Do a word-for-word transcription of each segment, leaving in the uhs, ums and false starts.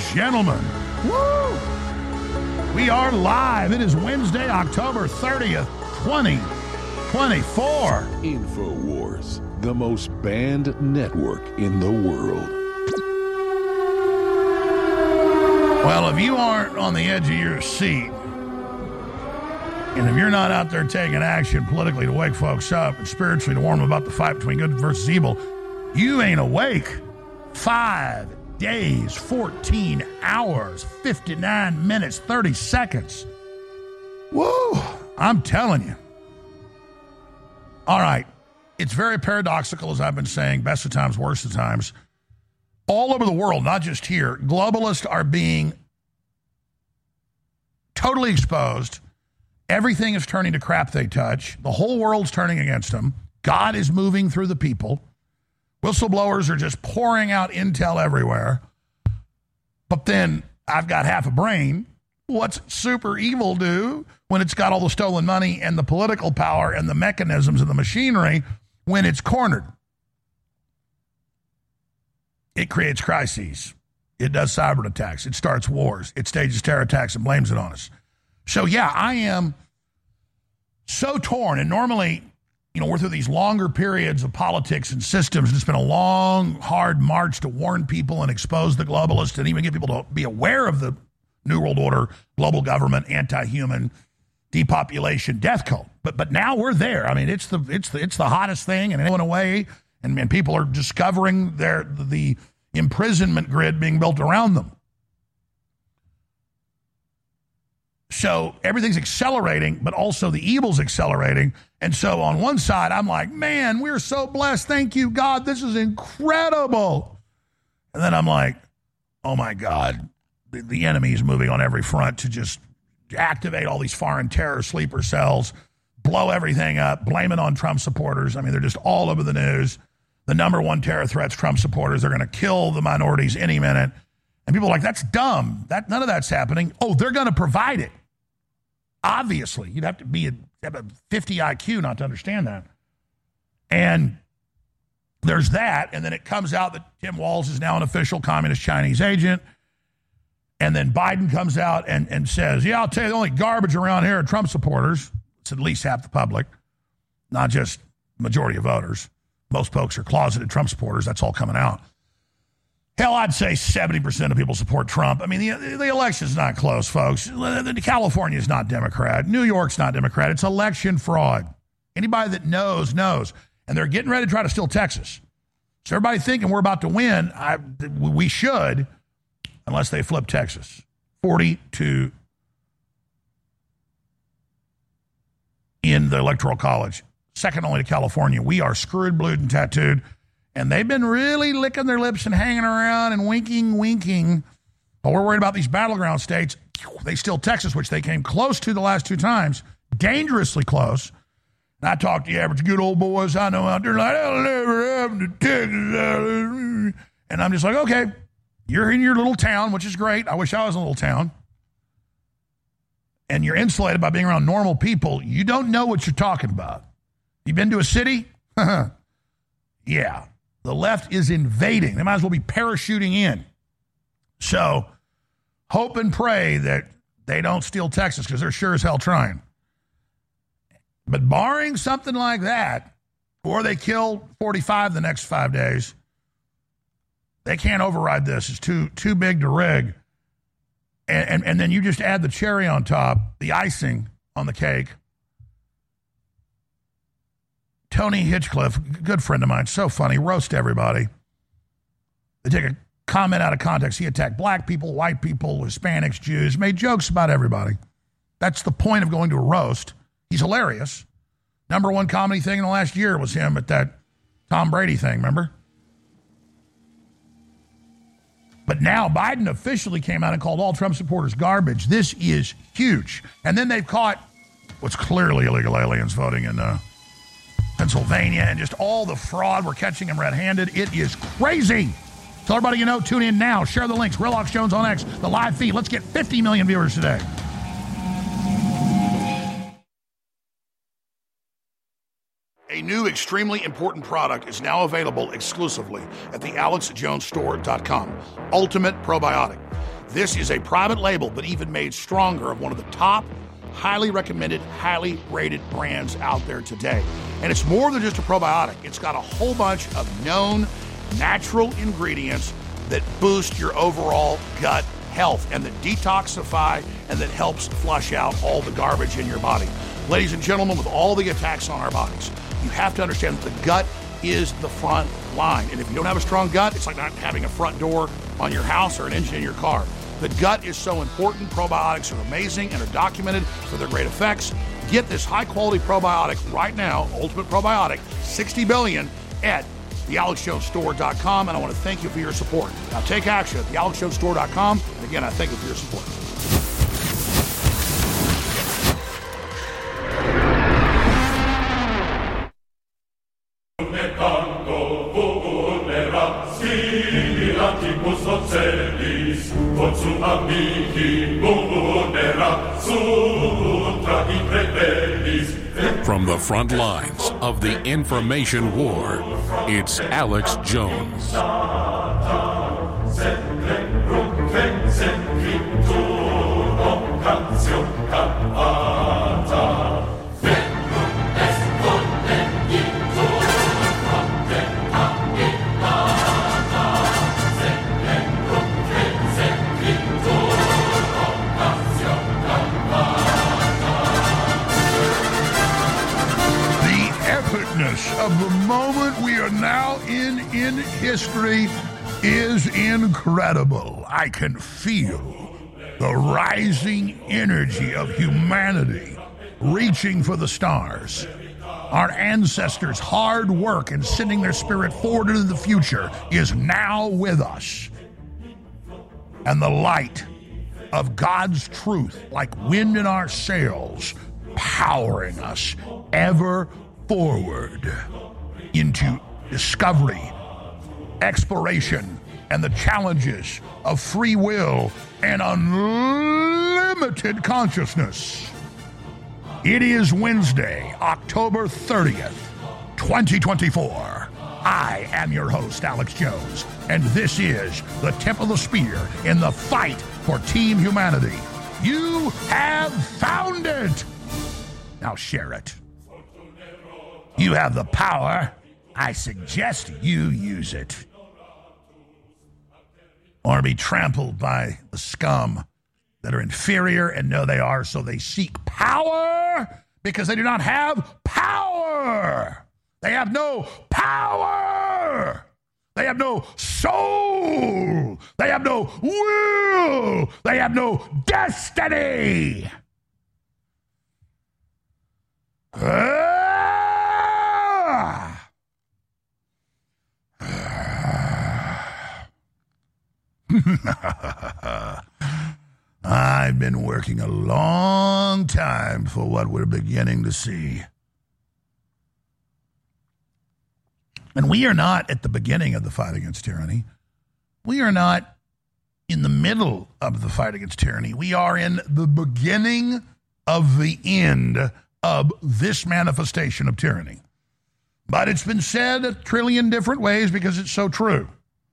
gentlemen, woo! We are live. It is Wednesday, October thirtieth, twenty twenty-four. InfoWars, the most banned network in the world. Well, if you aren't on the edge of your seat, and if you're not out there taking action politically to wake folks up and spiritually to warn them about the fight between good versus evil, you ain't awake. Five days, fourteen hours, fifty-nine minutes, thirty seconds. Woo! I'm telling you. All right. It's very paradoxical, as I've been saying, best of times, worst of times. All over the world, not just here, globalists are being totally exposed. Everything is turning to crap they touch. The whole world's turning against them. God is moving through the people. Whistleblowers are just pouring out intel everywhere. But then I've got half a brain. What's super evil do when it's got all the stolen money and the political power and the mechanisms and the machinery when it's cornered? It creates crises. It does cyber attacks. It starts wars. It stages terror attacks and blames it on us. So, yeah, I am so torn. And normally, you know, we're through these longer periods of politics and systems, and it's been a long, hard march to warn people and expose the globalists and even get people to be aware of the New World Order, global government, anti-human, depopulation, death cult. But but now we're there. I mean, it's the it's the it's the hottest thing, and it went away, and, and people are discovering their the imprisonment grid being built around them. So everything's accelerating, but also the evil's accelerating. And so on one side, I'm like, man, we're so blessed. Thank you, God. This is incredible. And then I'm like, oh, my God, the, the enemy is moving on every front to just activate all these foreign terror sleeper cells, blow everything up, blame it on Trump supporters. I mean, they're just all over the news. The number one terror threat's Trump supporters. They're going to kill the minorities any minute. And people are like, that's dumb. That none of that's happening. Oh, they're going to provide it. Obviously, you'd have to be a, have a fifty I Q not to understand that. And there's that, and then it comes out that Tim Walz is now an official communist Chinese agent. And then Biden comes out and, and says, yeah, I'll tell you, the only garbage around here are Trump supporters. It's at least half the public, not just majority of voters. Most folks are closeted Trump supporters. That's all coming out. Hell, I'd say seventy percent of people support Trump. I mean, the, the election's not close, folks. California's not Democrat. New York's not Democrat. It's election fraud. Anybody that knows, knows. And they're getting ready to try to steal Texas. So everybody thinking we're about to win, I, we should, unless they flip Texas. forty-two in the Electoral College. Second only to California. We are screwed, blued, and tattooed. And they've been really licking their lips and hanging around and winking, winking. But we're worried about these battleground states. They steal Texas, which they came close to the last two times. Dangerously close. And I talk to the average good old boys I know out there like, that'll never happen to Texas. And I'm just like, okay, you're in your little town, which is great. I wish I was in a little town. And you're insulated by being around normal people. You don't know what you're talking about. You been to a city? Yeah. The left is invading. They might as well be parachuting in. So hope and pray that they don't steal Texas because they're sure as hell trying. But barring something like that, or they kill forty-five the next five days, they can't override this. It's too too big to rig. And, and, and then you just add the cherry on top, the icing on the cake. Tony Hinchcliffe, good friend of mine, so funny, roast everybody. They take a comment out of context. He attacked black people, white people, Hispanics, Jews, made jokes about everybody. That's the point of going to a roast. He's hilarious. Number one comedy thing in the last year was him at that Tom Brady thing, remember? But now Biden officially came out and called all Trump supporters garbage. This is huge. And then they've caught what's clearly illegal aliens voting in uh, Pennsylvania, and just all the fraud. We're catching them red-handed. It is crazy. Tell everybody you know, tune in now. Share the links. Real Alex Jones on X, the live feed. Let's get fifty million viewers today. A new extremely important product is now available exclusively at the alex jones store dot com. Ultimate Probiotic. This is a private label, but even made stronger, of one of the top, highly recommended, highly rated brands out there today. And it's more than just a probiotic. It's got a whole bunch of known natural ingredients that boost your overall gut health and that detoxify and that helps flush out all the garbage in your body. Ladies and gentlemen, with all the attacks on our bodies, you have to understand that the gut is the front line. And if you don't have a strong gut, it's like not having a front door on your house or an engine in your car. The gut is so important. Probiotics are amazing and are documented for their great effects. Get this high-quality probiotic right now, Ultimate Probiotic, sixty billion at the alex jones store dot com, and I want to thank you for your support. Now take action at the alex jones store dot com, and again, I thank you for your support. From the front lines of the information war, it's Alex Jones. Of the moment we are now in in history is incredible. I can feel the rising energy of humanity reaching for the stars. Our ancestors' hard work in sending their spirit forward into the future is now with us. And the light of God's truth, like wind in our sails, powering us ever forward into discovery, exploration, and the challenges of free will and unlimited consciousness. It is Wednesday, October thirtieth, twenty twenty-four. I am your host, Alex Jones, and this is the tip of the spear in the fight for Team Humanity. You have found it! Now share it. You have the power. I suggest you use it. Or be trampled by the scum that are inferior and know they are, so they seek power because they do not have power. They have no power. They have no soul. They have no will. They have no destiny. Uh, I've been working a long time for what we're beginning to see. And we are not at the beginning of the fight against tyranny. We are not in the middle of the fight against tyranny. We are in the beginning of the end of this manifestation of tyranny. But it's been said a trillion different ways because it's so true.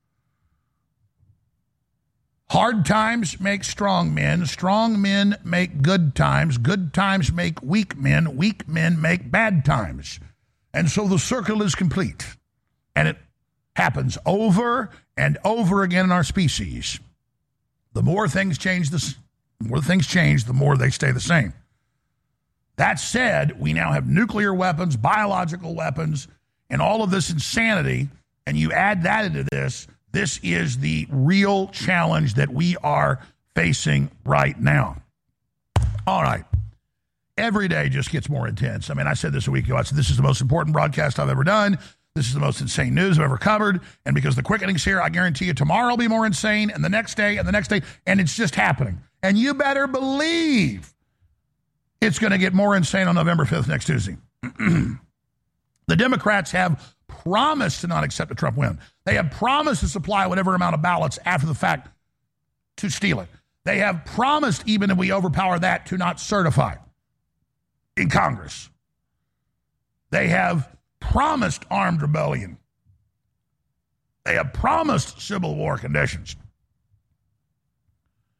Hard times make strong men. Strong men make good times. Good times make weak men. Weak men make bad times. And so the circle is complete. And it happens over and over again in our species. The more things change, the more things change, the more they stay the same. That said, we now have nuclear weapons, biological weapons, and all of this insanity, and you add that into this, this is the real challenge that we are facing right now. All right. Every day just gets more intense. I mean, I said this a week ago. I said, this is the most important broadcast I've ever done. This is the most insane news I've ever covered. And because the quickening's here, I guarantee you tomorrow will be more insane, and the next day, and the next day, and it's just happening. And you better believe it's going to get more insane on November fifth, next Tuesday. The Democrats have promised to not accept a Trump win. They have promised to supply whatever amount of ballots after the fact to steal it. They have promised, even if we overpower that, to not certify in Congress. They have promised armed rebellion. They have promised civil war conditions.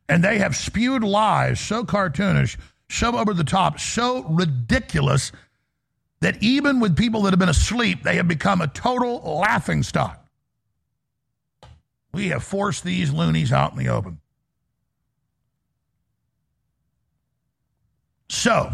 And they have spewed lies so cartoonish, so over the top, so ridiculous that even with people that have been asleep, they have become a total laughingstock. We have forced these loonies out in the open. So,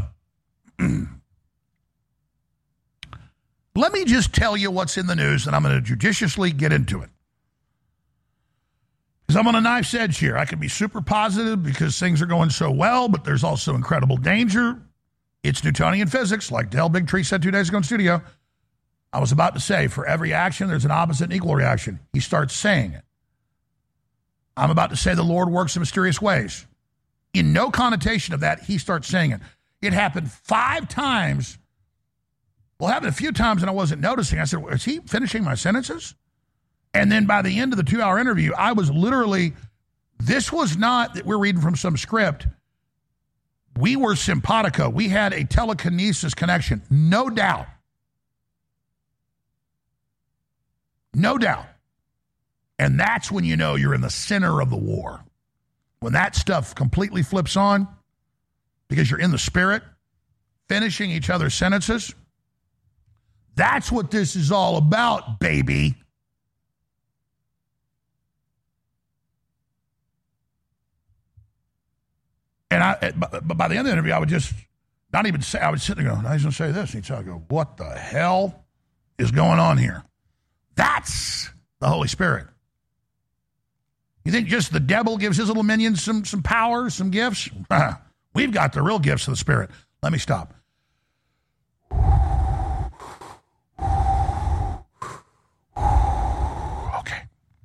let me just tell you what's in the news, and I'm going to judiciously get into it. Because I'm on a knife's edge here. I can be super positive because things are going so well, but there's also incredible danger. It's Newtonian physics, like Del Bigtree said two days ago in studio. I was about to say, for every action, there's an opposite and equal reaction. He starts saying it. I'm about to say the Lord works in mysterious ways. In no connotation of that, he starts saying it. It happened five times. Well, it happened a few times and I wasn't noticing. I said, is he finishing my sentences? And then by the end of the two-hour interview, I was literally, this was not that we're reading from some script. We were simpatico. We had a telekinesis connection, no doubt. No doubt. And that's when you know you're in the center of the war. When that stuff completely flips on, because you're in the spirit, finishing each other's sentences, that's what this is all about, baby. And I, but by the end of the interview, I would just not even say, I would sit there and go, I was going to say this. And he'd go, what the hell is going on here? That's the Holy Spirit. You think just the devil gives his little minions some, some power, some gifts? We've got the real gifts of the Spirit. Let me stop. Okay.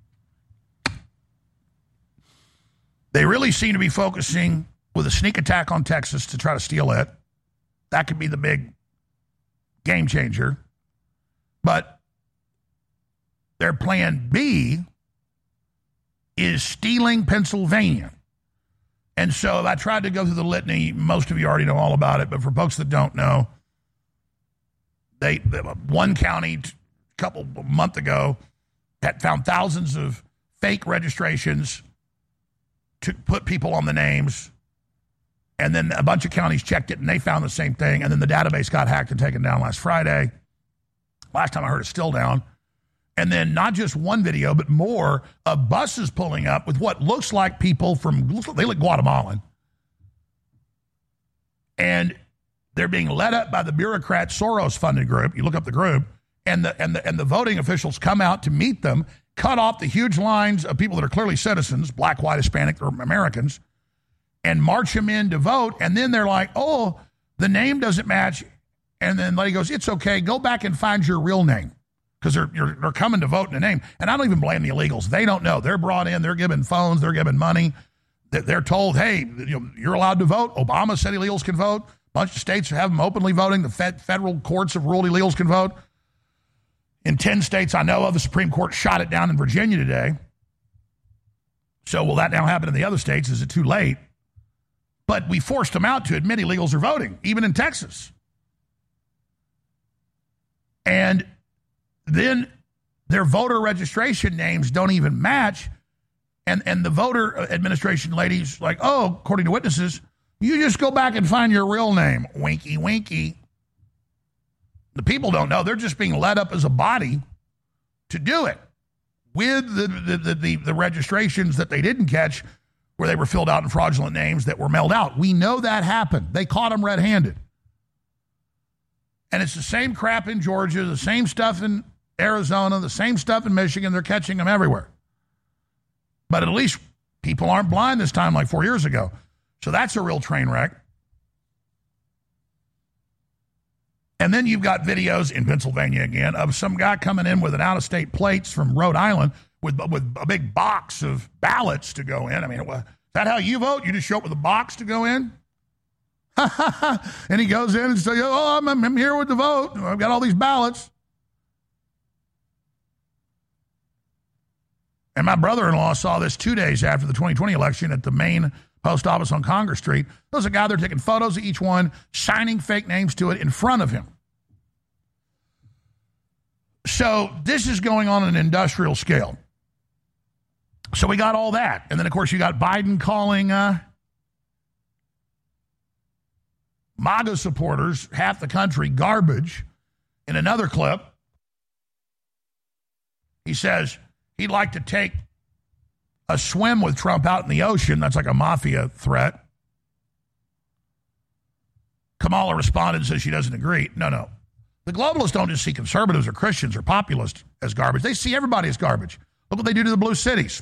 They really seem to be focusing with a sneak attack on Texas to try to steal it. That could be the big game changer. But their plan B is stealing Pennsylvania. And so I tried to go through the litany. Most of you already know all about it, but for folks that don't know, they one county a couple a month ago had found thousands of fake registrations to put people on the names. And then a bunch of counties checked it, and they found the same thing. And then the database got hacked and taken down last Friday. Last time I heard it's still down. And then not just one video, but more of buses pulling up with what looks like people from, they look Guatemalan. And they're being led up by the bureaucrat Soros-funded group. You look up the group, and the, and the, and the voting officials come out to meet them, cut off the huge lines of people that are clearly citizens, black, white, Hispanic, or Americans, and march them in to vote. And then they're like, oh, the name doesn't match. And then lady goes, it's okay. Go back and find your real name. Because they're, they're, they're coming to vote in a name. And I don't even blame the illegals. They don't know. They're brought in. They're given phones. They're given money. They're told, hey, you know, you're allowed to vote. Obama said illegals can vote. A bunch of states have them openly voting. The fed, federal courts have ruled illegals can vote. In ten states I know of, the Supreme Court shot it down in Virginia today. So will that now happen in the other states? Is it too late? But we forced them out to admit illegals are voting, even in Texas. And then their voter registration names don't even match. And, and the voter administration lady's like, oh, according to witnesses, you just go back and find your real name. Winky, winky. The people don't know. They're just being led up as a body to do it with the, the, the, the, the registrations that they didn't catch where they were filled out in fraudulent names that were mailed out. We know that happened. They caught them red-handed. And it's the same crap in Georgia, the same stuff in Arizona, the same stuff in Michigan. They're catching them everywhere. But at least people aren't blind this time like four years ago. So that's a real train wreck. And then you've got videos in Pennsylvania again of some guy coming in with an out-of-state plates from Rhode Island with, with a big box of ballots to go in. I mean, is that how you vote? You just show up with a box to go in? And he goes in and says, oh, I'm, I'm here with the vote. I've got all these ballots. And my brother-in-law saw this two days after the twenty twenty election at the main post office on Congress Street. There was a guy there taking photos of each one, signing fake names to it in front of him. So this is going on at an industrial scale. So we got all that. And then, of course, you got Biden calling uh, MAGA supporters, half the country, garbage. In another clip, he says he'd like to take a swim with Trump out in the ocean. That's like a mafia threat. Kamala responded and says she doesn't agree. No, no. The globalists don't just see conservatives or Christians or populists as garbage. They see everybody as garbage. Look what they do to the blue cities.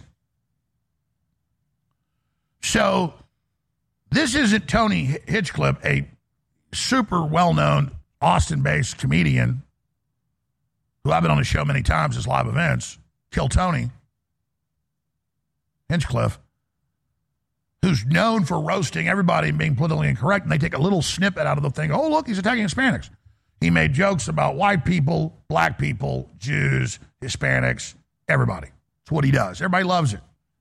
So this isn't Tony Hinchcliffe, a super well-known Austin-based comedian who I've been on the show many times as live events, Kill Tony Hinchcliffe, who's known for roasting everybody and being politically incorrect, and they take a little snippet out of the thing. Oh, look, he's attacking Hispanics. He made jokes about white people, black people, Jews, Hispanics, everybody. It's what he does. Everybody loves it.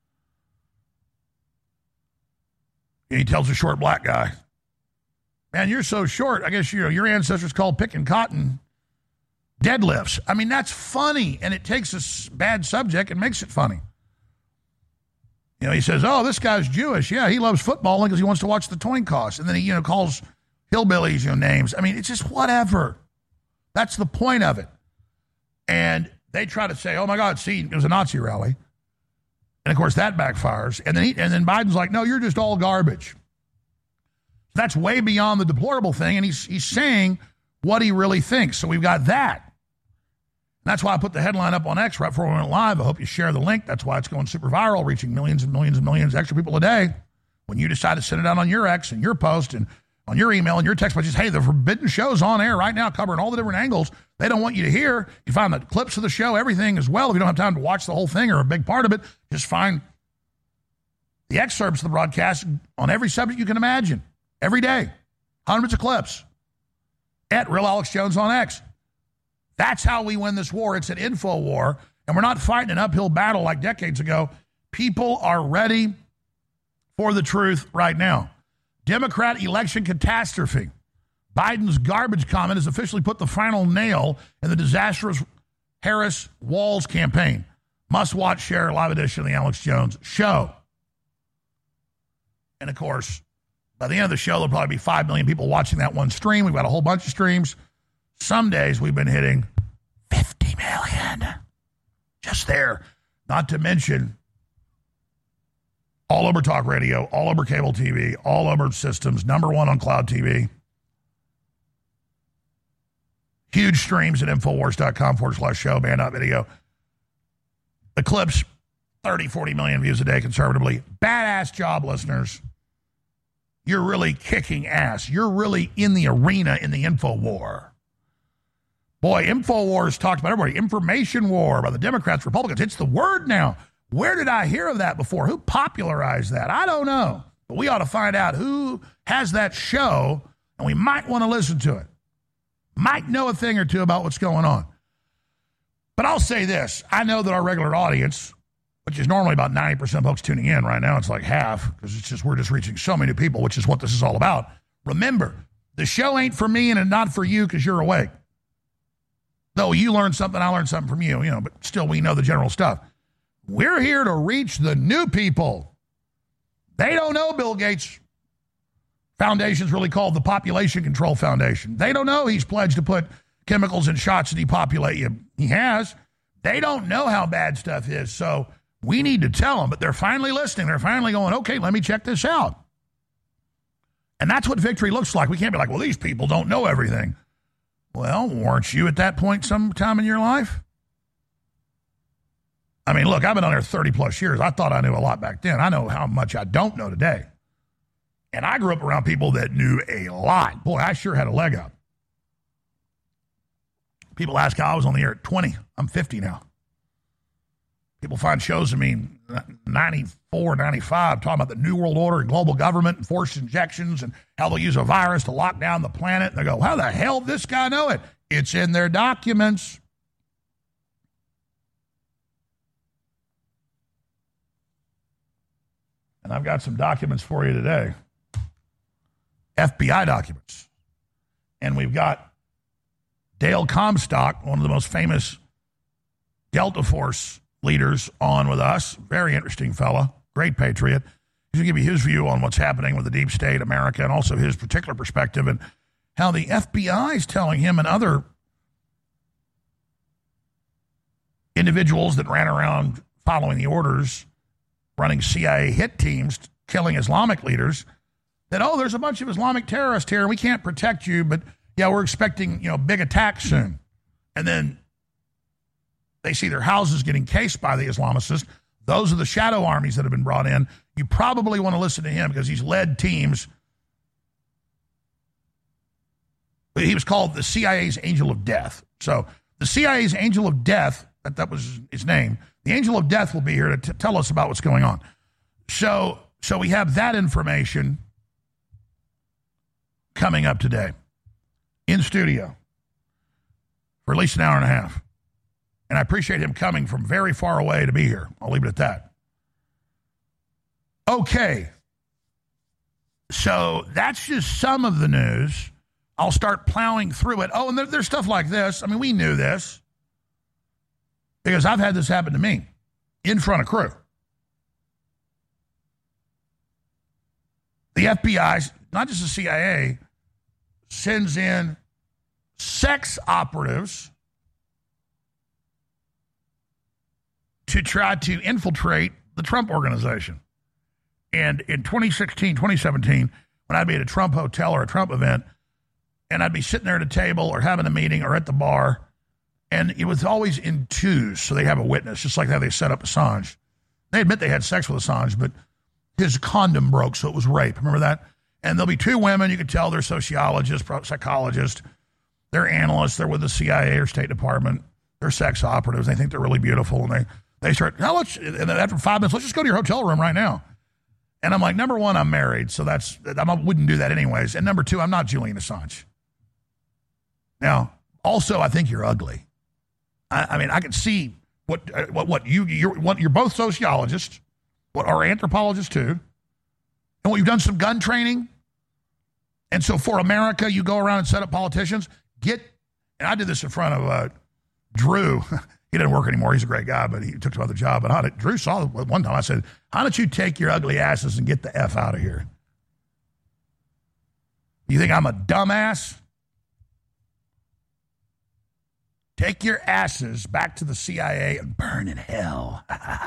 And he tells a short black guy, man, you're so short. I guess you know, your ancestors called picking cotton deadlifts. I mean, that's funny, and it takes a bad subject and makes it funny. You know, he says, oh, this guy's Jewish. Yeah, he loves football because he wants to watch the coin toss. And then he, you know, calls hillbillies, you know, names. I mean, it's just whatever. That's the point of it. And they try to say, oh, my God, see, it was a Nazi rally. And, of course, that backfires. And then, he, and then Biden's like, no, you're just all garbage. That's way beyond the deplorable thing, and he's he's saying what he really thinks. So we've got that. And that's why I put the headline up on X right before we went live. I hope you share the link. That's why it's going super viral, reaching millions and millions and millions of extra people a day. When you decide to send it out on your X and your post and on your email and your text messages, hey, the forbidden show's on air right now covering all the different angles they don't want you to hear. You find the clips of the show, everything as well. If you don't have time to watch the whole thing or a big part of it, just find the excerpts of the broadcast on every subject you can imagine. Every day. Hundreds of clips. At Real Alex Jones on X. That's how we win this war. It's an info war. And we're not fighting an uphill battle like decades ago. People are ready for the truth right now. Democrat election catastrophe. Biden's garbage comment has officially put the final nail in the disastrous Harris-Walz campaign. Must watch, share, live edition of the Alex Jones Show. And, of course, by the end of the show, there'll probably be five million people watching that one stream. We've got a whole bunch of streams. Some days we've been hitting fifty million. Just there. Not to mention all over talk radio, all over cable T V, all over systems, number one on cloud T V. Huge streams at Infowars.com forward slash show, band.video. The clips, thirty, forty million views a day conservatively. Badass job, listeners. You're really kicking ass. You're really in the arena in the info war. Boy, InfoWars talked about everybody. Information war by the Democrats, Republicans. It's the word now. Where did I hear of that before? Who popularized that? I don't know. But we ought to find out who has that show, and we might want to listen to it. Might know a thing or two about what's going on. But I'll say this. I know that our regular audience, which is normally about ninety percent of folks tuning in right now, it's like half, because it's just we're just reaching so many people, which is what this is all about. Remember, the show ain't for me and it's not for you because you're awake. Though you learned something, I learned something from you, you know, but still we know the general stuff. We're here to reach the new people. They don't know Bill Gates' foundation's really called the Population Control Foundation. They don't know he's pledged to put chemicals in shots to depopulate you. He has. They don't know how bad stuff is, so we need to tell them, but they're finally listening. They're finally going, okay, let me check this out. And that's what victory looks like. We can't be like, well, these people don't know everything. Well, weren't you at that point sometime in your life? I mean, look, I've been on there thirty plus years. I thought I knew a lot back then. I know how much I don't know today. And I grew up around people that knew a lot. Boy, I sure had a leg up. People ask how I was on the air at twenty. I'm fifty now. People find shows of me ninety-four, ninety-five, talking about the New World Order and global government and forced injections and how they'll use a virus to lock down the planet. And they go, how the hell did this guy know it? It's in their documents. And I've got some documents for you today. F B I documents. And we've got Dale Comstock, one of the most famous Delta Force leaders on with us. Very interesting fella, great patriot. He's going to give you his view on what's happening with the deep state, America, and also his particular perspective and how the F B I is telling him and other individuals that ran around following the orders, running C I A hit teams, killing Islamic leaders, that, oh, there's a bunch of Islamic terrorists here and we can't protect you, but yeah, we're expecting, you know, big attacks soon. And then they see their houses getting cased by the Islamicists. Those are the shadow armies that have been brought in. You probably want to listen to him because he's led teams. He was called the C I A's Angel of Death. So the C I A's Angel of Death, that, that was his name, the Angel of Death will be here to t- tell us about what's going on. So, so we have that information coming up today in studio for at least an hour and a half. And I appreciate him coming from very far away to be here. I'll leave it at that. Okay. So that's just some of the news. I'll start plowing through it. Oh, and there, there's stuff like this. I mean, we knew this because I've had this happen to me in front of crew. The F B I, not just the C I A, sends in sex operatives to try to infiltrate the Trump organization. And in twenty sixteen, twenty seventeen, when I'd be at a Trump hotel or a Trump event, and I'd be sitting there at a table or having a meeting or at the bar, and it was always in twos, so they have a witness, just like how they set up Assange. They admit they had sex with Assange, but his condom broke, so it was rape. Remember that? And there'll be two women. You can tell they're sociologists, psychologists. They're analysts. They're with the C I A or State Department. They're sex operatives. They think they're really beautiful, and they they start, now let's, and after five minutes, let's just go to your hotel room right now. And I'm like, number one, I'm married, so that's, I wouldn't do that anyways. And number two, I'm not Julian Assange. Now, also, I think you're ugly. I, I mean, I can see what, what, what you, you're, what, you're both sociologists, what are anthropologists too, and what you've done some gun training. And so for America, you go around and set up politicians, get, and I did this in front of uh, Drew. He doesn't work anymore. He's a great guy, but he took another job. But how did, Drew saw it one time. I said, how don't you take your ugly asses and get the F out of here? You think I'm a dumbass? Take your asses back to the C I A and burn in hell.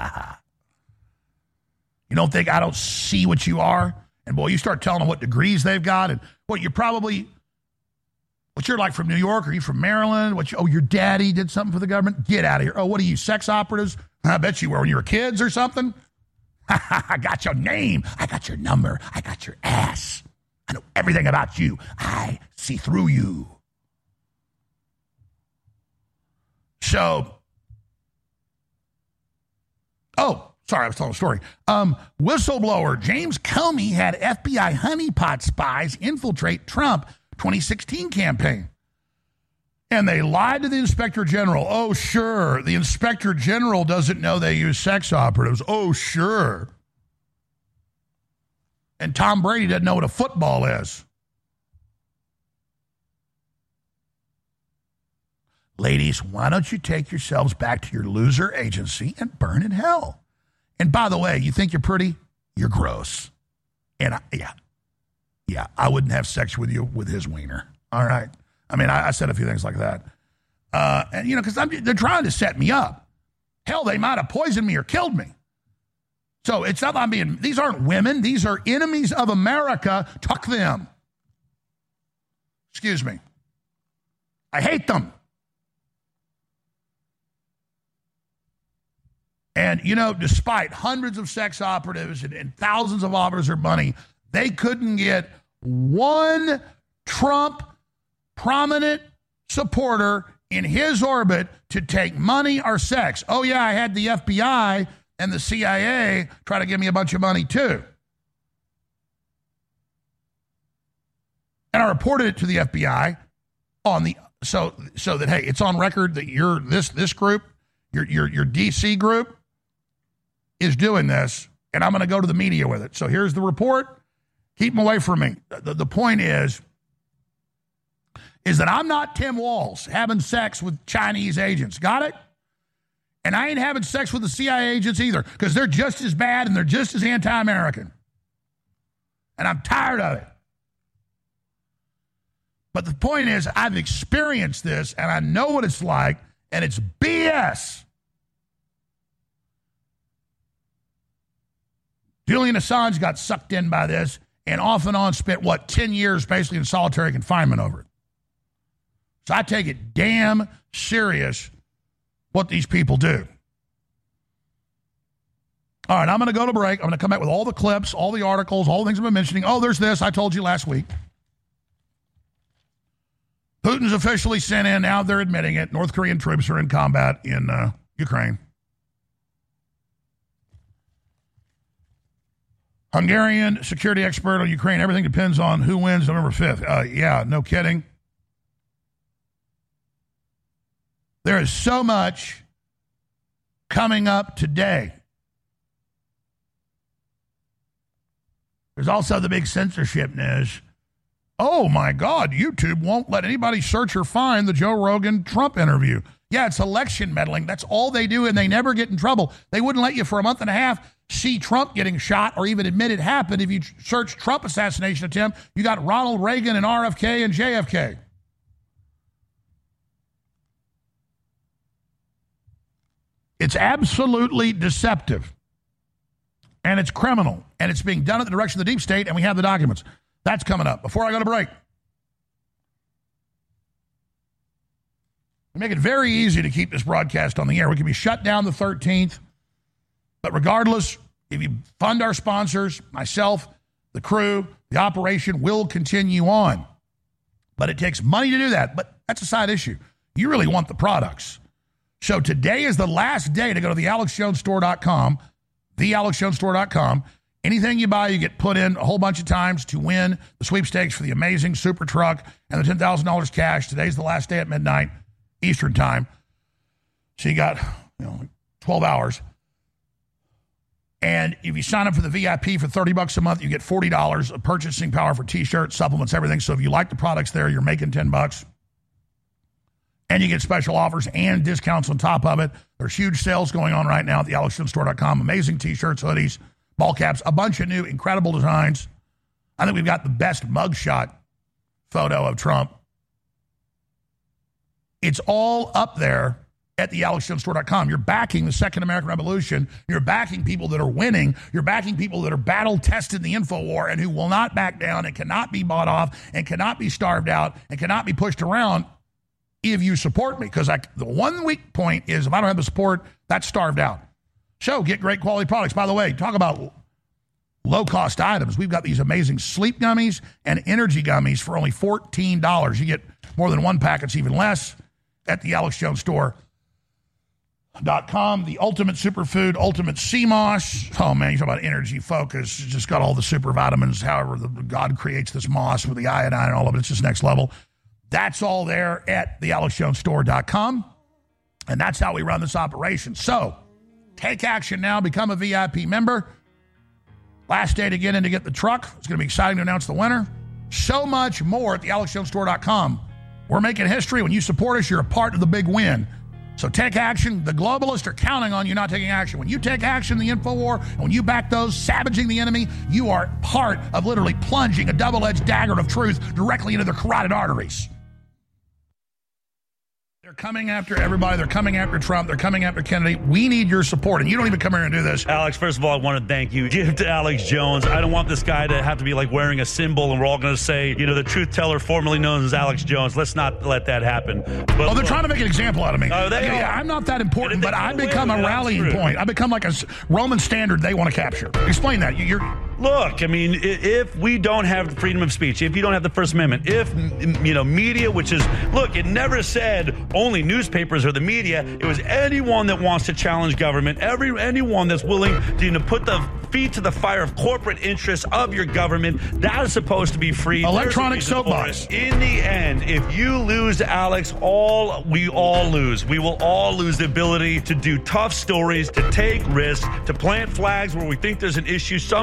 You don't think I don't see what you are? And boy, you start telling them what degrees they've got and what you're probably, what you're like from New York, or you from Maryland? What you, oh, your daddy did something for the government? Get out of here. Oh, what are you, sex operatives? I bet you were when you were kids or something. I got your name. I got your number. I got your ass. I know everything about you. I see through you. So, oh, sorry, I was telling a story. Um, whistleblower James Comey had F B I honeypot spies infiltrate Trump twenty sixteen campaign. And they lied to the inspector general. Oh, sure. The inspector general doesn't know they use sex operatives. Oh, sure. And Tom Brady doesn't know what a football is. Ladies, why don't you take yourselves back to your loser agency and burn in hell? And by the way, you think you're pretty? You're gross. And I, yeah, yeah, I wouldn't have sex with you with his wiener. All right. I mean, I, I said a few things like that. Uh, and, you know, because they're trying to set me up. Hell, they might have poisoned me or killed me. So it's not, I mean, these aren't women. These are enemies of America. Tuck them. Excuse me. I hate them. And, you know, despite hundreds of sex operatives and, and thousands of officers of money, they couldn't get one Trump prominent supporter in his orbit to take money or sex. Oh, yeah, I had the F B I and the C I A try to give me a bunch of money, too. And I reported it to the F B I on the so so that, hey, it's on record that you're this this group, your your your D C group, is doing this, and I'm going to go to the media with it. So here's the report. Keep them away from me. The, the point is, is that I'm not Tim Walz having sex with Chinese agents. Got it? And I ain't having sex with the C I A agents either, because they're just as bad and they're just as anti-American. And I'm tired of it. But the point is, I've experienced this, and I know what it's like, and it's B S. Julian Assange got sucked in by this, and off and on spent, what, ten years basically in solitary confinement over it. So I take it damn serious what these people do. All right, I'm going to go to break. I'm going to come back with all the clips, all the articles, all the things I've been mentioning. Oh, there's this. I told you last week. Putin's officially sent in. Now they're admitting it. North Korean troops are in combat in uh, Ukraine. Hungarian security expert on Ukraine. Everything depends on who wins November fifth. Uh, yeah, no kidding. There is so much coming up today. There's also the big censorship news. Oh, my God, YouTube won't let anybody search or find the Joe Rogan Trump interview. Yeah, it's election meddling. That's all they do, and they never get in trouble. They wouldn't let you for a month and a half see Trump getting shot or even admit it happened. If you search Trump assassination attempt, you got Ronald Reagan and R F K and J F K. It's absolutely deceptive, and it's criminal, and it's being done at the direction of the deep state, and we have the documents. That's coming up. Before I go to break, we make it very easy to keep this broadcast on the air. We can be shut down the thirteenth, but regardless, if you fund our sponsors, myself, the crew, the operation will continue on. But it takes money to do that, but that's a side issue. You really want the products. So today is the last day to go to the alex jones store dot com, the alex jones store dot com. Anything you buy, you get put in a whole bunch of times to win the sweepstakes for the amazing super truck and the ten thousand dollars cash. Today's the last day at midnight Eastern time. So you got, you know, twelve hours. And if you sign up for the V I P for thirty bucks a month, you get forty dollars of purchasing power for t-shirts, supplements, everything. So if you like the products there, you're making ten bucks. And you get special offers and discounts on top of it. There's huge sales going on right now at the alex jones store dot com. Amazing t-shirts, hoodies, ball caps, a bunch of new incredible designs. I think we've got the best mugshot photo of Trump. It's all up there at the alex jones store dot com. You're backing the Second American Revolution. You're backing people that are winning. You're backing people that are battle-tested in the info war and who will not back down and cannot be bought off and cannot be starved out and cannot be pushed around if you support me. Because the one weak point is if I don't have the support, that's starved out. So get great quality products. By the way, talk about low-cost items. We've got these amazing sleep gummies and energy gummies for only fourteen dollars. You get more than one pack. It's even less at the alex jones store dot com. The Ultimate Superfood, Ultimate C M O S. Oh, man, you talk about energy focus. It's just got all the super vitamins, however the, God creates this moss with the iodine and all of it. It's just next level. That's all there at the alex jones store dot com. And that's how we run this operation. So take action now. Become a V I P member. Last day to get in to get the truck. It's going to be exciting to announce the winner. So much more at the alex jones store dot com. We're making history. When you support us, you're a part of the big win. So take action. The globalists are counting on you not taking action. When you take action in the InfoWar, and when you back those savaging the enemy, you are part of literally plunging a double-edged dagger of truth directly into their carotid arteries. They're coming after everybody. They're coming after Trump. They're coming after Kennedy. We need your support, and you don't even come here and do this. Alex, first of all, I want to thank you. Give to Alex Jones. I don't want this guy to have to be like wearing a symbol, and we're all going to say, you know, the truth teller formerly known as Alex Jones. Let's not let that happen. But, oh, they're look, trying to make an example out of me. Oh, they yeah, are. I'm not that important, but I become a win, rallying point. I become like a Roman standard they want to capture. Explain that. You're... Look, I mean, if we don't have the freedom of speech, if you don't have the First Amendment, if, you know, media, which is, look, it never said only newspapers or the media. It was anyone that wants to challenge government, every anyone that's willing to, you know, put the feet to the fire of corporate interests of your government. That is supposed to be free. Electronic soapbox. In the end, if you lose, Alex, all we all lose. We will all lose the ability to do tough stories, to take risks, to plant flags where we think there's an issue. Sometime we'll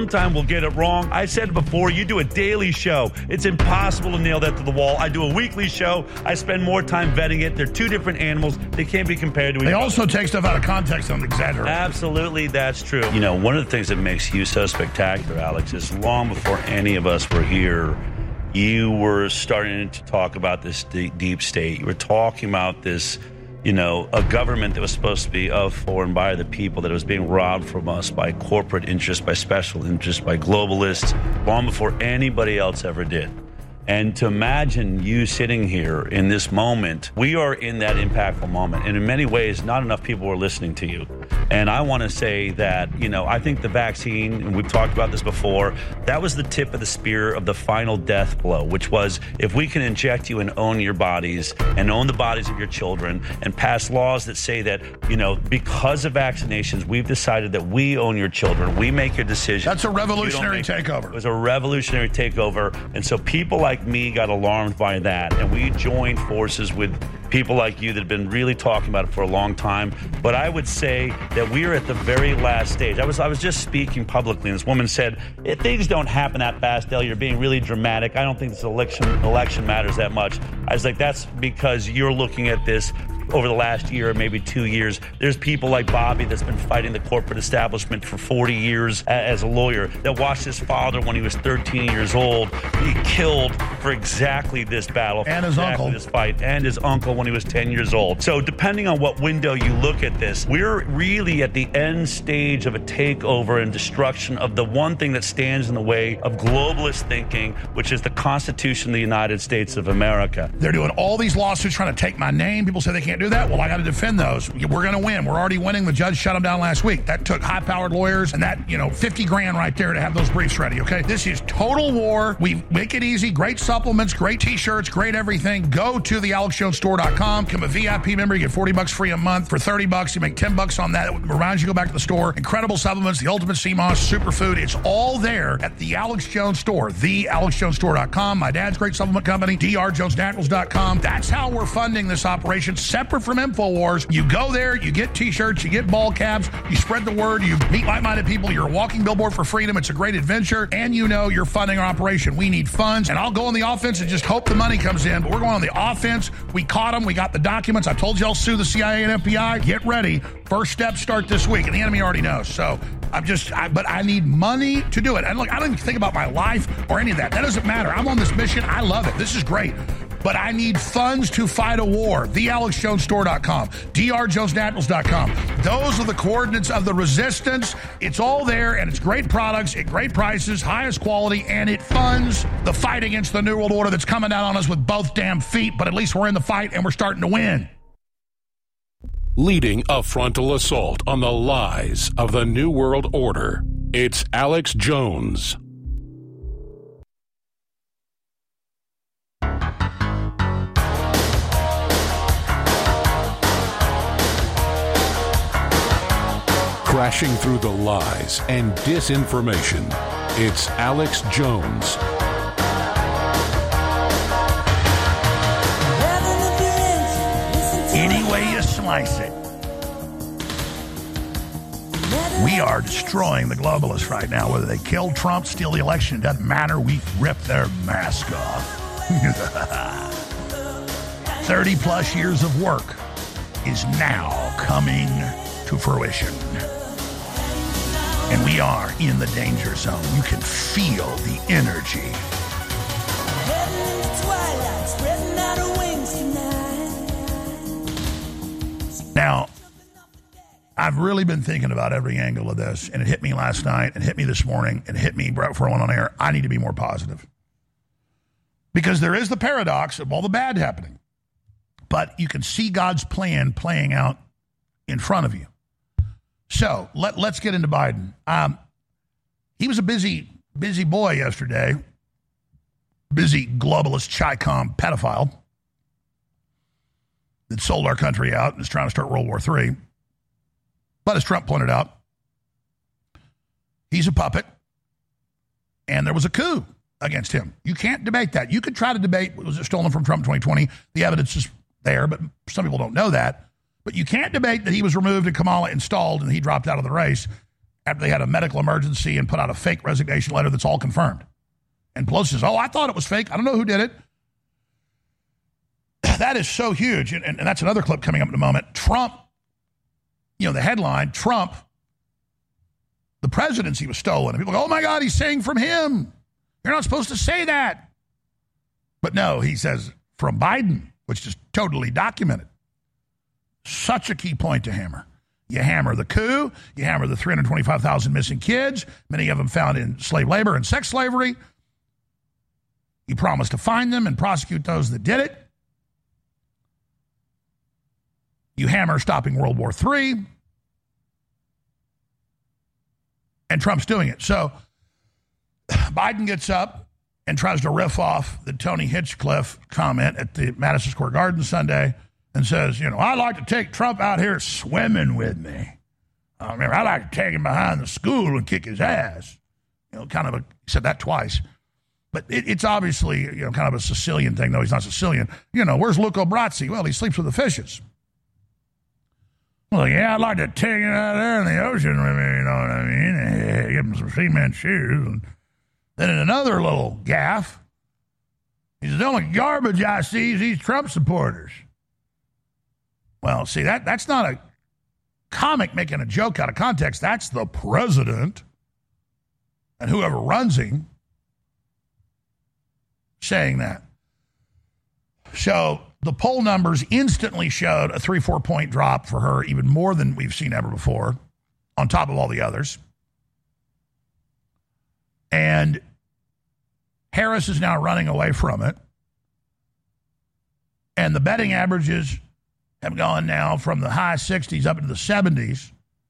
will get it wrong. I said it before, you do a daily show. It's impossible to nail that to the wall. I do a weekly show. I spend more time vetting it. They're two different animals. They can't be compared to each other. They also take stuff out of context and exaggerate. Absolutely, that's true. You know, one of the things that makes you so spectacular, Alex, is long before any of us were here, you were starting to talk about this deep, deep state. You were talking about this, you know, a government that was supposed to be of, for, and by the people, that was being robbed from us by corporate interests, by special interests, by globalists, long before anybody else ever did. And to imagine you sitting here in this moment, we are in that impactful moment. And in many ways, not enough people are listening to you. And I want to say that, you know, I think the vaccine, and we've talked about this before, that was the tip of the spear of the final death blow, which was if we can inject you and own your bodies and own the bodies of your children and pass laws that say that, you know, because of vaccinations, we've decided that we own your children. We make your decisions. That's a revolutionary make, takeover. It was a revolutionary takeover. And so people like Like me got alarmed by that, and we joined forces with people like you that have been really talking about it for a long time. But I would say that we are at the very last stage. I was I was just speaking publicly, and this woman said, if things don't happen that fast, Dale, you're being really dramatic. I don't think this election election matters that much. I was like, that's because you're looking at this over the last year or maybe two years. There's people like Bobby that's been fighting the corporate establishment for forty years as a lawyer, that watched his father when he was thirteen years old be killed for exactly this battle. And his exactly uncle. This fight. And his uncle when he was ten years old. So depending on what window you look at this, we're really at the end stage of a takeover and destruction of the one thing that stands in the way of globalist thinking, which is the Constitution of the United States of America. They're doing all these lawsuits trying to take my name. People say they can't do that. Well, I got to defend those. We're going to win. We're already winning. The judge shut them down last week. That took high-powered lawyers and that, you know, fifty grand right there to have those briefs ready, okay? This is total war. We make it easy. Great supplements, great T-shirts, great everything. Go to the alex jones store dot com. Become a V I P member. You get forty bucks free a month. For thirty bucks, you make ten bucks on that. It reminds you to go back to the store. Incredible supplements, the ultimate C M O S, superfood. It's all there at the Alex Jones store, the alex jones store dot com. My dad's great supplement company, d r jones naturals dot com. That's how we're funding this operation, separate from InfoWars. You go there, you get T-shirts, you get ball caps, you spread the word, you meet like-minded people, you're a walking billboard for freedom. It's a great adventure, and you know you're funding our operation. We need funds, and I'll go on the offense and just hope the money comes in, but we're going on the offense. We caught them. We got the documents. I told you I'll sue the C I A and F B I. Get ready. First steps start this week, and the enemy already knows. So I'm just, I, but I need money to do it. And look, I don't even think about my life or any of that. That doesn't matter. I'm on this mission. I love it. This is great. But I need funds to fight a war. the alex jones store dot com, d r jones naturals dot com. Those are the coordinates of the resistance. It's all there, and it's great products at great prices, highest quality, and it funds the fight against the New World Order that's coming down on us with both damn feet. But at least we're in the fight, and we're starting to win. Leading a frontal assault on the lies of the New World Order, it's Alex Jones. Crashing through the lies and disinformation, it's Alex Jones. Any way you slice it. We are destroying the globalists right now. Whether they kill Trump, steal the election, it doesn't matter. We've ripped their mask off. thirty plus years of work is now coming to fruition. And we are in the danger zone. You can feel the energy. Now, I've really been thinking about every angle of this, and it hit me last night, and hit me this morning, and hit me right before I went on air. I need to be more positive. Because there is the paradox of all the bad happening. But you can see God's plan playing out in front of you. So let, let's get into Biden. Um, he was a busy, busy boy yesterday. Busy globalist Chi-Com pedophile that sold our country out and is trying to start World War Three. But as Trump pointed out, he's a puppet, and there was a coup against him. You can't debate that. You could try to debate, was it stolen from Trump in twenty twenty? The evidence is there, but some people don't know that. But you can't debate that he was removed and Kamala installed and he dropped out of the race. after they had a medical emergency and put out a fake resignation letter that's all confirmed. And Pelosi says, oh, I thought it was fake. I don't know who did it. That is so huge. And, and, and that's another clip coming up in a moment. Trump, you know, the headline, Trump, the presidency was stolen. And people go, oh, my God, he's saying from him. You're not supposed to say that. But no, he says from Biden, which is totally documented. Such a key point to hammer. You hammer the coup. You hammer the three hundred twenty-five thousand missing kids, many of them found in slave labor and sex slavery. You promise to find them and prosecute those that did it. You hammer stopping World War Three. And Trump's doing it. So Biden gets up and tries to riff off the Tony Hinchcliffe comment at the Madison Square Garden Sunday and says, you know, I'd like to take Trump out here swimming with me. I mean, I'd like to take him behind the school and kick his ass. You know, kind of a, he said that twice. But it, it's obviously, you know, kind of a Sicilian thing, though he's not Sicilian. You know, where's Luca Brasi? Well, he sleeps with the fishes. Well, yeah, I'd like to take him out there in the ocean with me, you know what I mean? Give him some cement shoes. And then in another little gaffe, he says, the only garbage I see is these Trump supporters. Well, see, that that's not a comic making a joke out of context. That's the president and whoever runs him saying that. So the poll numbers instantly showed a three, four point drop for her, even more than we've seen ever before, on top of all the others. And Harris is now running away from it. And the betting averages have gone now from the high sixties up into the seventies,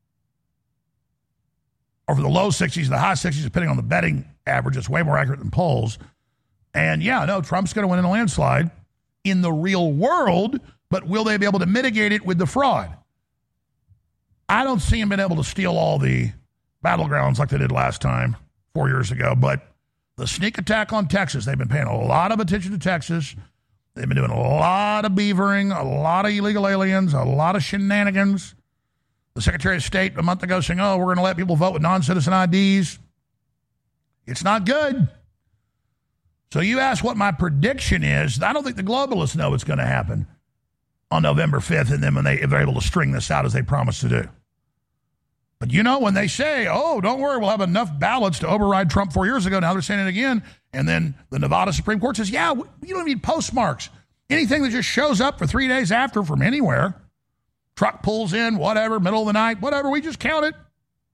or from the low sixties to the high sixties, depending on the betting average. It's way more accurate than polls. And yeah, no, Trump's going to win in a landslide in the real world, but will they be able to mitigate it with the fraud? I don't see him being able to steal all the battlegrounds like they did last time, four years ago, but the sneak attack on Texas, they've been paying a lot of attention to Texas. They've been doing a lot of beavering, a lot of illegal aliens, a lot of shenanigans. The Secretary of State a month ago saying, oh, we're going to let people vote with non-citizen I Ds. It's not good. So you ask what my prediction is. I don't think the globalists know what's going to happen on November fifth, and then when they, if they're able to string this out as they promised to do. But you know, when they say, oh, don't worry, we'll have enough ballots to override Trump four years ago, now they're saying it again. And then the Nevada Supreme Court says, yeah, you don't need postmarks. Anything that just shows up for three days after from anywhere, truck pulls in, whatever, middle of the night, whatever, we just count it.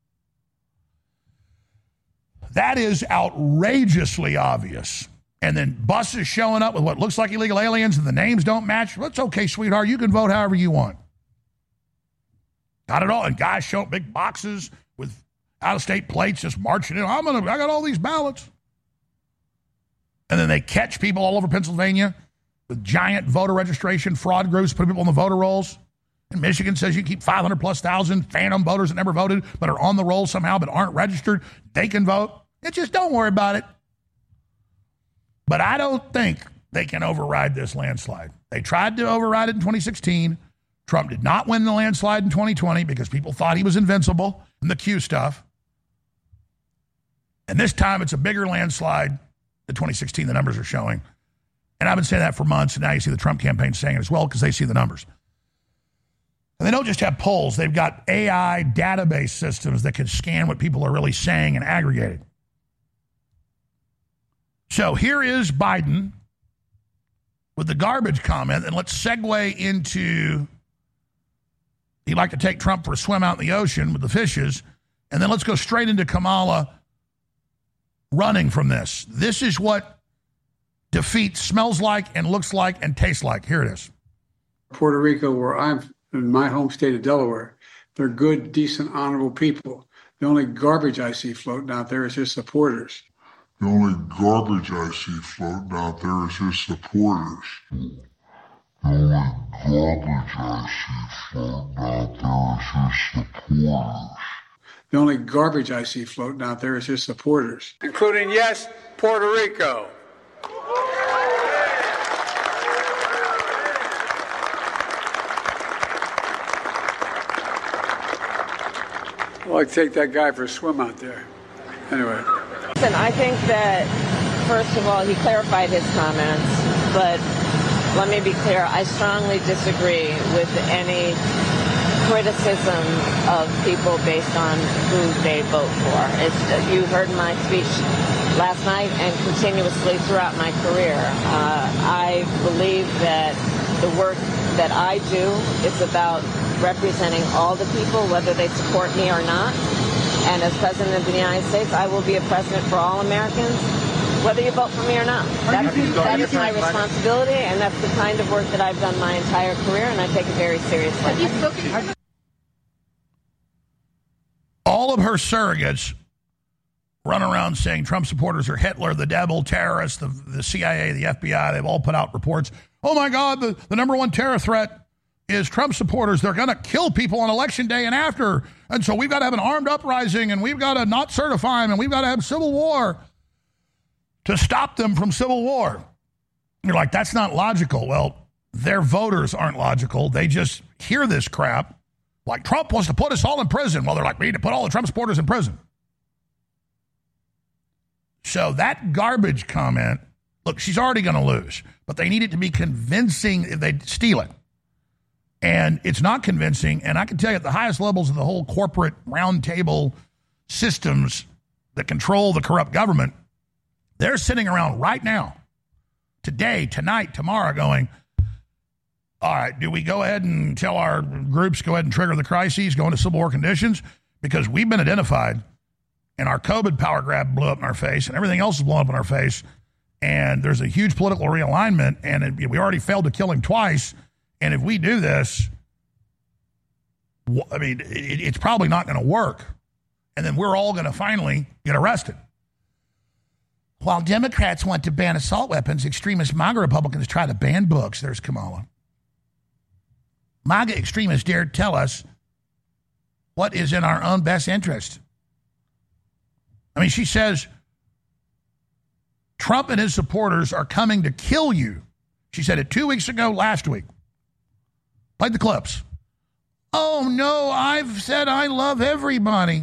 That is outrageously obvious. And then buses showing up with what looks like illegal aliens and the names don't match. Well, it's okay, sweetheart. You can vote however you want. Got it all. And guys show up big boxes with out-of-state plates just marching in. I'm gonna, I got all these ballots. And then they catch people all over Pennsylvania with giant voter registration fraud groups, putting people on the voter rolls. And Michigan says you keep five hundred plus thousand phantom voters that never voted but are on the roll somehow but aren't registered. They can vote. It just don't worry about it. But I don't think they can override this landslide. They tried to override it in twenty sixteen. Trump did not win the landslide in twenty twenty because people thought he was invincible in the Q stuff. And this time it's a bigger landslide than twenty sixteen, the numbers are showing. And I've been saying that for months, and now you see the Trump campaign saying it as well because they see the numbers. And they don't just have polls. They've got A I database systems that can scan what people are really saying and aggregate it. So here is Biden with the garbage comment, and let's segue into he'd like to take Trump for a swim out in the ocean with the fishes, and then let's go straight into Kamala running from this. This is what defeat smells like and looks like and tastes like. Here it is. Puerto Rico, where I'm in my home state of Delaware, they're good, decent, honorable people. The only garbage I see floating out there is his supporters. The only garbage I see floating out there is his supporters. The only garbage I see floating out there is his supporters. The only garbage I see floating out there is his supporters. Including, yes, Puerto Rico. I'd like to take that guy for a swim out there. Anyway. Listen, I think that, first of all, he clarified his comments, but let me be clear, I strongly disagree with any criticism of people based on who they vote for. It's, you heard my speech last night and continuously throughout my career. Uh, I believe that the work that I do is about representing all the people, whether they support me or not. And as President of the United States, I will be a president for all Americans, whether you vote for me or not. That, that is my responsibility, and that's the kind of work that I've done my entire career, and I take it very seriously. All of her surrogates run around saying Trump supporters are Hitler, the devil, terrorists, the, the C I A, the F B I. They've all put out reports. Oh, my God, the, the number one terror threat is Trump supporters. They're going to kill people on Election Day and after. And so we've got to have an armed uprising, and we've got to not certify them, and we've got to have civil war to stop them from civil war. You're like, that's not logical. Well, their voters aren't logical. They just hear this crap. Like, Trump wants to put us all in prison. Well, they're like, we need to put all the Trump supporters in prison. So that garbage comment, look, she's already going to lose, but they need it to be convincing if they steal it. And it's not convincing, and I can tell you at the highest levels of the whole corporate roundtable systems that control the corrupt government, they're sitting around right now, today, tonight, tomorrow, going, all right, do we go ahead and tell our groups, go ahead and trigger the crises, go into civil war conditions? Because we've been identified, and our COVID power grab blew up in our face, and everything else is blowing up in our face, and there's a huge political realignment, and it, we already failed to kill him twice. And if we do this, I mean, it, it's probably not going to work. And then we're all going to finally get arrested. While Democrats want to ban assault weapons, extremist MAGA Republicans try to ban books. There's Kamala. MAGA extremists dare tell us what is in our own best interest. I mean, she says, Trump and his supporters are coming to kill you. She said it two weeks ago, last week. Played the clips. Oh, no, I've said I love everybody.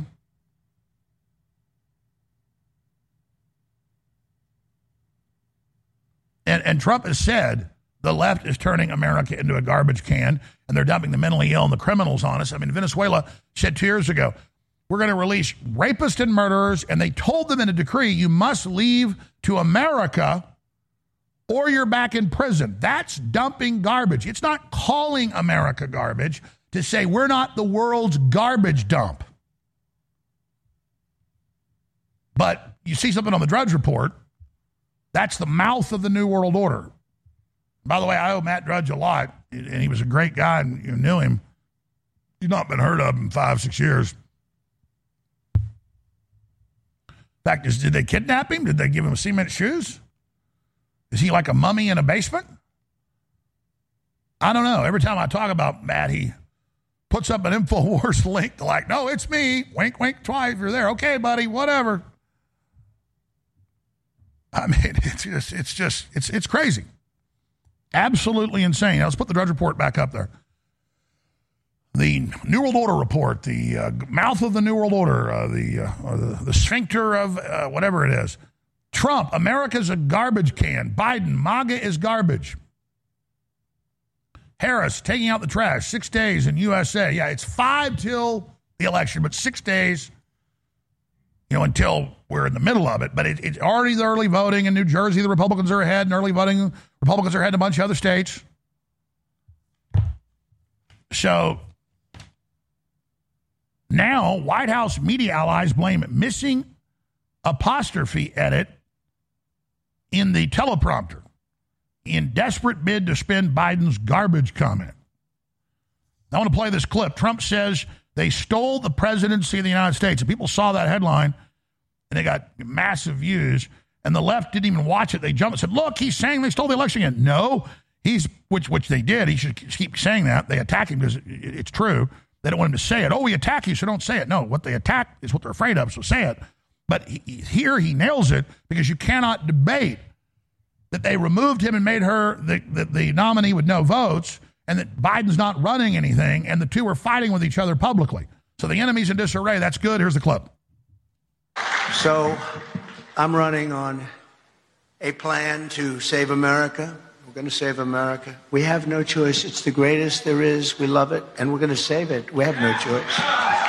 And, and Trump has said the left is turning America into a garbage can, and they're dumping the mentally ill and the criminals on us. I mean, Venezuela said two years ago, we're going to release rapists and murderers, and they told them in a decree, you must leave to America or you're back in prison. That's dumping garbage. It's not calling America garbage to say we're not the world's garbage dump. But you see something on the Drudge Report, that's the mouth of the New World Order. By the way, I owe Matt Drudge a lot, and he was a great guy, and you knew him. He's not been heard of in five, six years. Fact is, did they kidnap him? Did they give him cement shoes? Is he like a mummy in a basement? I don't know. Every time I talk about Matt, he puts up an InfoWars link like, no, it's me. Wink, wink, twice. You're there. Okay, buddy, whatever. I mean, it's just, it's just, it's it's crazy. Absolutely insane. Now, let's put the Drudge Report back up there. The New World Order report, the uh, mouth of the New World Order, uh, the, uh, or the the sphincter of uh, whatever it is. Trump, America's a garbage can. Biden, MAGA is garbage. Harris, taking out the trash, six days in U S A. Yeah, it's five till the election, but six days, you know, until we're in the middle of it. But it, it's already the early voting in New Jersey. The Republicans are ahead, and early voting, Republicans are ahead in a bunch of other states. So now White House media allies blame missing apostrophe edit in the teleprompter in desperate bid to spin Biden's garbage comment. I want to play this clip. Trump says they stole the presidency of the United States. And people saw that headline, and they got massive views. And the left didn't even watch it. They jumped and said, look, he's saying they stole the election again. No, he's, which which they did. He should keep saying that. They attack him because it's true. They don't want him to say it. Oh, we attack you, so don't say it. No, what they attack is what they're afraid of, so say it. But he, here he nails it because you cannot debate that they removed him and made her the, the, the nominee with no votes, and that Biden's not running anything, and the two are fighting with each other publicly. So the enemy's in disarray. That's good. Here's the clip. So I'm running on a plan to save America. We're going to save America. We have no choice. It's the greatest there is. We love it, and we're going to save it. We have no choice.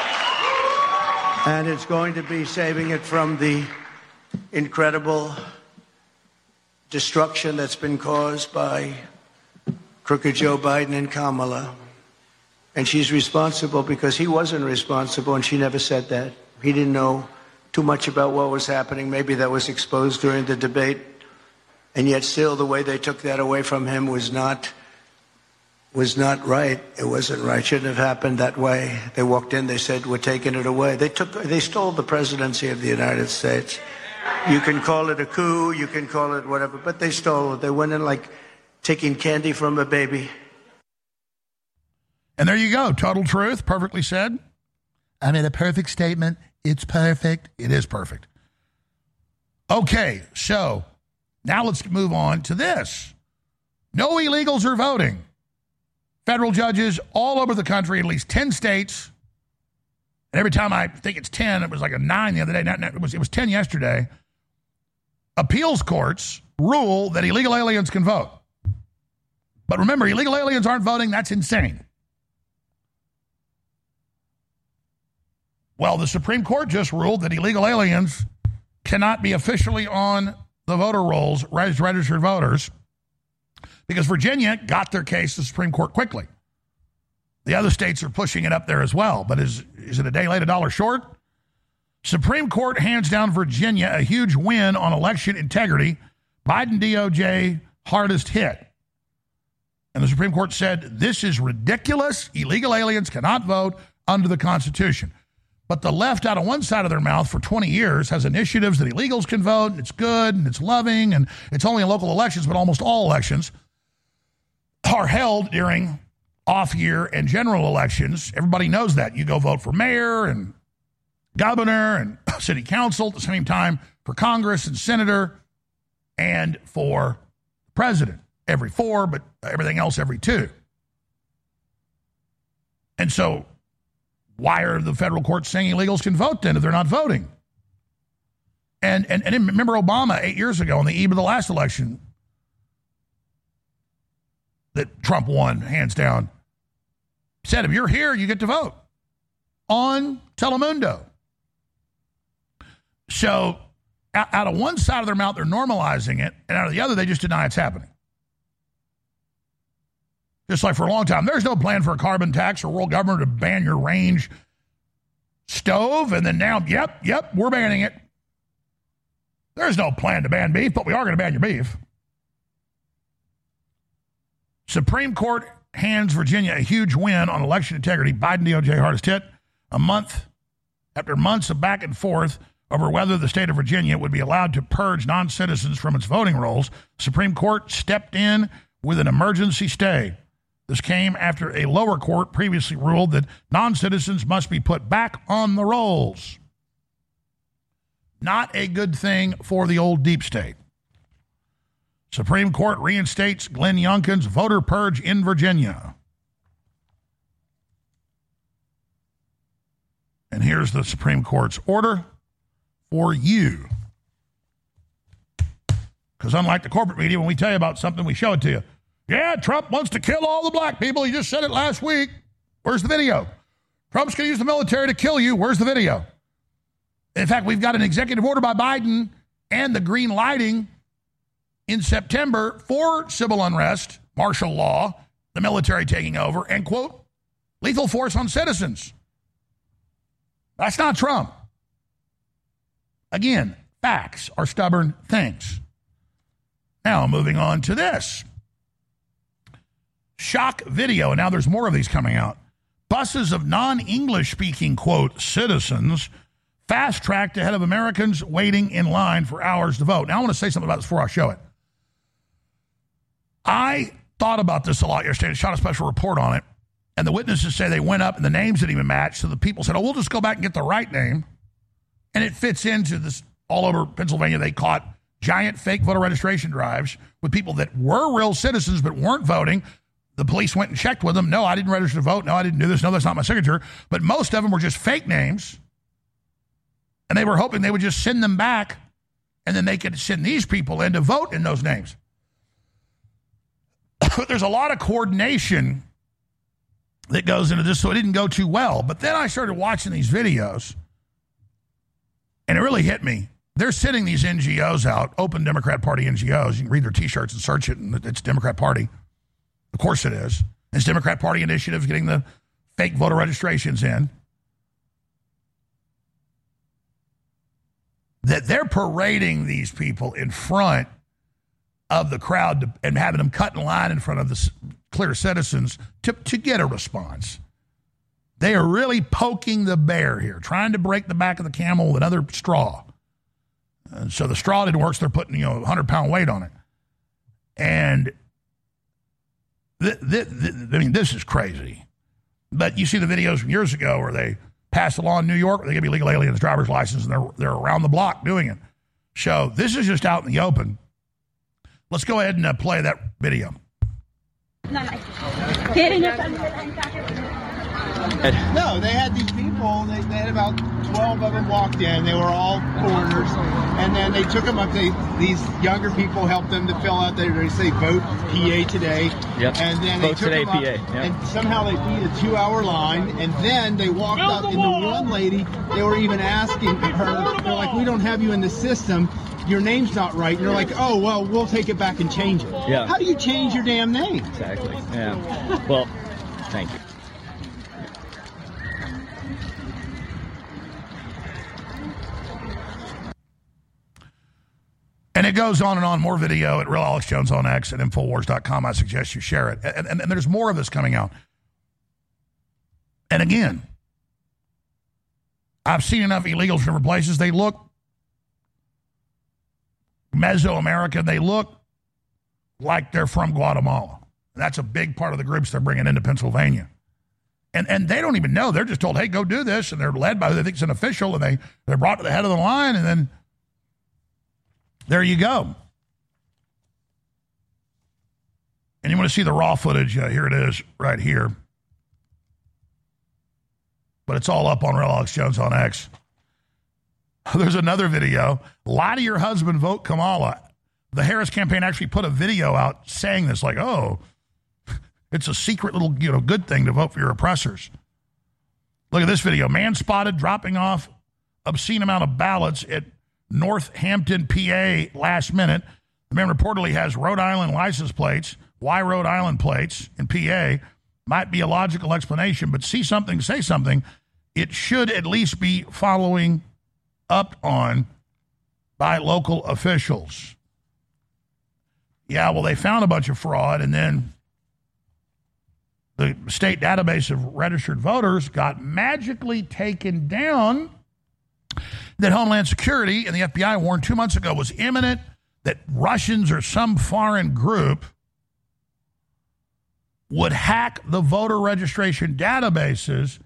And it's going to be saving it from the incredible destruction that's been caused by crooked Joe Biden and Kamala. And she's responsible because he wasn't responsible, and she never said that. He didn't know too much about what was happening. Maybe that was exposed during the debate. And yet still the way they took that away from him was not was not right. It wasn't right. Shouldn't have happened that way. They walked in, they said, we're taking it away. They took they stole the presidency of the United States. You can call it a coup, you can call it whatever, but they stole it. They went in like taking candy from a baby. And there you go. Total truth. Perfectly said. I made a perfect statement. It's perfect. It is perfect. Okay, so now let's move on to this. No illegals are voting. Federal judges all over the country, at least ten states. And every time I think it's ten, it was like a nine the other day. Not, not, it was, it was ten yesterday. Appeals courts rule that illegal aliens can vote. But remember, illegal aliens aren't voting. That's insane. Well, the Supreme Court just ruled that illegal aliens cannot be officially on the voter rolls as registered voters because Virginia got their case to the Supreme Court quickly. The other states are pushing it up there as well, but is, is it a day late, a dollar short? Supreme Court hands down Virginia a huge win on election integrity. Biden D O J hardest hit. And the Supreme Court said, this is ridiculous. Illegal aliens cannot vote under the Constitution. But the left out of one side of their mouth for twenty years has initiatives that illegals can vote, and it's good, and it's loving, and it's only in local elections, but almost all elections are held during off-year and general elections. Everybody knows that. You go vote for mayor and governor and city council at the same time for Congress and senator and for president. Every four, but everything else every two. And so why are the federal courts saying illegals can vote then if they're not voting? And, and, and remember Obama eight years ago on the eve of the last election that Trump won, hands down, said, if you're here, you get to vote on Telemundo. So out, out of one side of their mouth, they're normalizing it, and out of the other, they just deny it's happening. Just like for a long time, there's no plan for a carbon tax or world government to ban your range stove. And then now, yep, yep, we're banning it. There's no plan to ban beef, but we are going to ban your beef. Supreme Court hands Virginia a huge win on election integrity. Biden D O J hardest hit. A month after months of back and forth over whether the state of Virginia would be allowed to purge non-citizens from its voting rolls, Supreme Court stepped in with an emergency stay. This came after a lower court previously ruled that non-citizens must be put back on the rolls. Not a good thing for the old deep state. Supreme Court reinstates Glenn Youngkin's voter purge in Virginia. And here's the Supreme Court's order for you. Because unlike the corporate media, when we tell you about something, we show it to you. Yeah, Trump wants to kill all the black people. He just said it last week. Where's the video? Trump's going to use the military to kill you. Where's the video? In fact, we've got an executive order by Biden and the green lighting in September for civil unrest, martial law, the military taking over, and, quote, lethal force on citizens. That's not Trump. Again, facts are stubborn things. Now, moving on to this. Shock video, and now there's more of these coming out. Buses of non-English speaking, quote, citizens fast-tracked ahead of Americans waiting in line for hours to vote. Now, I want to say something about this before I show it. I thought about this a lot yesterday and shot a special report on it, and the witnesses say they went up and the names didn't even match, so the people said, oh, we'll just go back and get the right name. And it fits into this all over Pennsylvania. They caught giant fake voter registration drives with people that were real citizens but weren't voting. The police went and checked with them. No, I didn't register to vote. No, I didn't do this. No, that's not my signature. But most of them were just fake names. And they were hoping they would just send them back, and then they could send these people in to vote in those names. But there's a lot of coordination that goes into this, so it didn't go too well. But then I started watching these videos, and it really hit me. They're sending these N G Os out, open Democrat Party N G Os. You can read their T-shirts and search it, and it's Democrat Party. Of course it is. It's Democrat Party initiatives getting the fake voter registrations in. That they're parading these people in front of the crowd to, and having them cut in line in front of the clear citizens to, to get a response. They are really poking the bear here, trying to break the back of the camel with another straw. And so the straw didn't work, so they're putting, you know, a hundred-pound weight on it. And, th- th- th- I mean, this is crazy. But you see the videos from years ago where they passed a law in New York where they give you legal aliens driver's license, and they're, they're around the block doing it. So this is just out in the open. Let's go ahead and uh, play that video. No, they had these people, they, they had about twelve of them walked in. They were all foreigners. And then they took them up. They, these younger people helped them to fill out, they, they say vote P A today. Yep. And then vote they took today, them up, P A. Yep. And somehow they beat a two-hour line. And then they walked up, and the one lady, they were even asking her, they're like, we don't have you in the system. Your name's not right. And they're like, oh, well, we'll take it back and change it. Yeah. How do you change your damn name? Exactly. Yeah. Well, thank you. And it goes on and on. More video at Real Alex Jones on X and Infowars dot com. I suggest you share it. And, and, and there's more of this coming out. And again, I've seen enough illegals from different places. They look Mesoamerican. They look like they're from Guatemala. That's a big part of the groups they're bringing into Pennsylvania. And and they don't even know. They're just told, hey, go do this. And they're led by who they think is an official. And they, they're brought to the head of the line. And then there you go. And you want to see the raw footage? Uh, here it is right here. But it's all up on Real Alex Jones on X. There's another video. Lie to your husband, vote Kamala. The Harris campaign actually put a video out saying this, like, oh, it's a secret little, you know, good thing to vote for your oppressors. Look at this video. Man spotted dropping off obscene amount of ballots at Northampton, P A last minute. The man reportedly has Rhode Island license plates. Why Rhode Island plates in P A? Might be a logical explanation, but see something, say something. It should at least be following up on by local officials. Yeah, well, they found a bunch of fraud, and then the state database of registered voters got magically taken down. That Homeland Security and the F B I warned two months ago was imminent, that Russians or some foreign group would hack the voter registration databases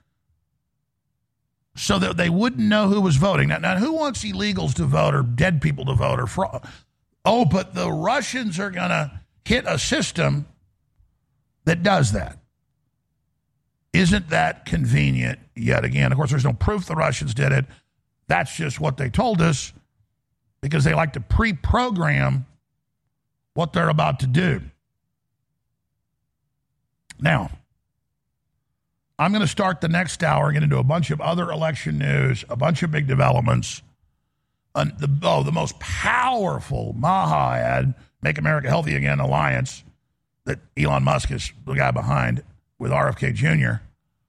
so that they wouldn't know who was voting. Now, now who wants illegals to vote or dead people to vote or fraud? Oh, but the Russians are going to hit a system that does that. Isn't that convenient yet again? Of course, there's no proof the Russians did it. That's just what they told us because they like to pre-program what they're about to do. Now, I'm going to start the next hour and get into a bunch of other election news, a bunch of big developments. Uh, the, oh, the most powerful Maha ad, Make America Healthy Again alliance that Elon Musk is the guy behind with R F K Junior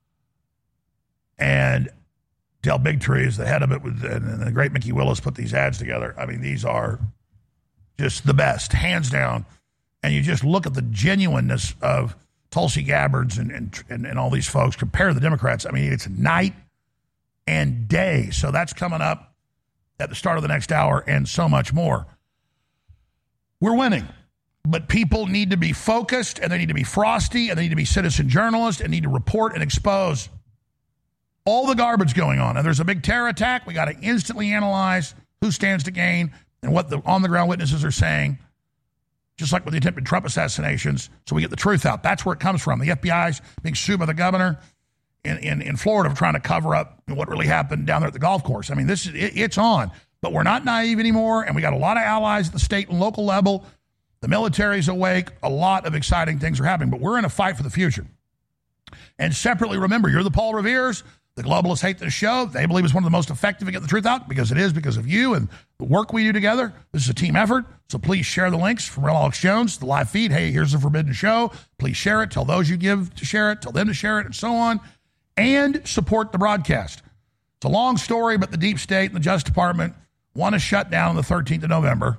And Del Bigtree is the head of it, with, and the great Mickey Willis put these ads together. I mean, these are just the best, hands down. And you just look at the genuineness of Tulsi Gabbard's and, and, and, and all these folks. Compare the Democrats. I mean, it's night and day. So that's coming up at the start of the next hour and so much more. We're winning. But people need to be focused, and they need to be frosty, and they need to be citizen journalists, and need to report and expose all the garbage going on. And there's a big terror attack. We got to instantly analyze who stands to gain and what the on-the-ground witnesses are saying. just like with the attempted Trump assassinations, so we get the truth out. That's where it comes from. The F B I's being sued by the governor in, in, in Florida for trying to cover up what really happened down there at the golf course. I mean, this is it, it's on. But we're not naive anymore, and we got a lot of allies at the state and local level. The military's awake. A lot of exciting things are happening, but we're in a fight for the future. And separately, remember, you're the Paul Reveres. The globalists hate this show. They believe it's one of the most effective to get the truth out, because it is, because of you and the work we do together. This is a team effort, so please share the links from Real Alex Jones, the live feed. Hey, here's the Forbidden Show. Please share it. Tell those you give to share it. Tell them to share it, and so on. And support the broadcast. It's a long story, but the deep state and the Justice Department want to shut down on the thirteenth of November.